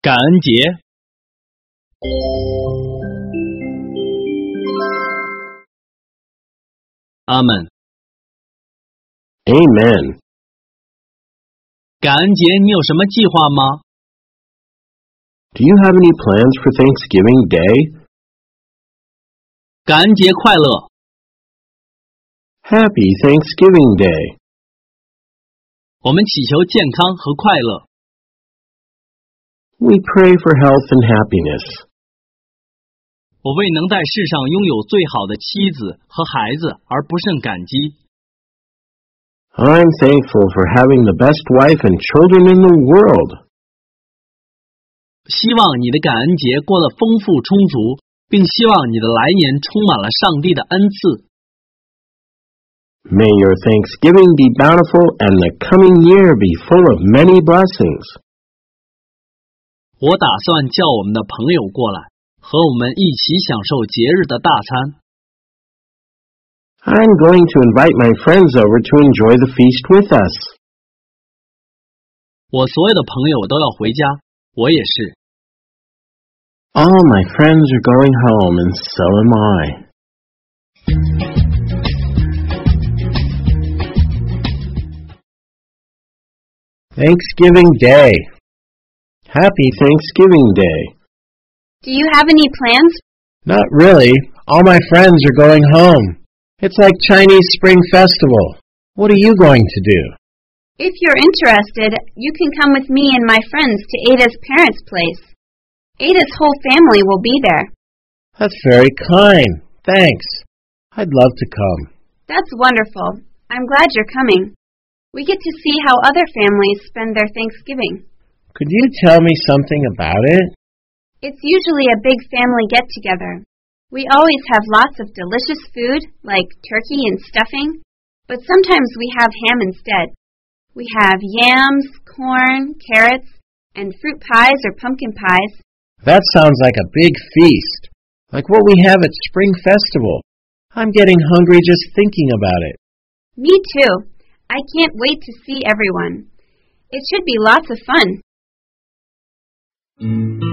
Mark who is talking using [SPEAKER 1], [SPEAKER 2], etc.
[SPEAKER 1] 感恩节。阿门。
[SPEAKER 2] Amen.
[SPEAKER 1] 感恩节你有什么计划吗？
[SPEAKER 2] Do you have any plans for Thanksgiving Day?
[SPEAKER 1] 感恩节快乐。
[SPEAKER 2] Happy Thanksgiving Day.
[SPEAKER 1] 我们祈求健康和快乐。
[SPEAKER 2] We pray for health and happiness.
[SPEAKER 1] 我为能在世上拥有最好的妻子和孩子而不胜感激。
[SPEAKER 2] I'm thankful for having the best wife and children in the world.
[SPEAKER 1] 希望你的感恩节过得丰富充足，并希望你的来年充满了上帝的恩赐。
[SPEAKER 2] May your Thanksgiving be bountiful and the coming year be full of many blessings.
[SPEAKER 1] 我打算叫我们的朋友过来，和我们一起享受节日的大餐。
[SPEAKER 2] I'm going to invite my friends over to enjoy the feast with us.
[SPEAKER 1] 我所有的朋友都要回家，我也是。
[SPEAKER 2] All my friends are going home, and so am I. Thanksgiving Day. Happy Thanksgiving Day.
[SPEAKER 3] Do you have any plans?
[SPEAKER 2] Not really. All my friends are going home. It's like Chinese Spring Festival. What are you going to do?
[SPEAKER 3] If you're interested, you can come with me and my friends to Ada's parents' place. Ada's whole family will be there.
[SPEAKER 2] That's very kind. Thanks. I'd love to come.
[SPEAKER 3] That's wonderful. I'm glad you're coming. We get to see how other families spend their Thanksgiving.
[SPEAKER 2] Could you tell me something about it?
[SPEAKER 3] It's usually a big family get-together. We always have lots of delicious food, like turkey and stuffing, but sometimes we have ham instead. We have yams, corn, carrots, and fruit pies or pumpkin pies.
[SPEAKER 2] That sounds like a big feast, like what we have at Spring Festival. I'm getting hungry just thinking about it.
[SPEAKER 3] Me too. I can't wait to see everyone. It should be lots of fun.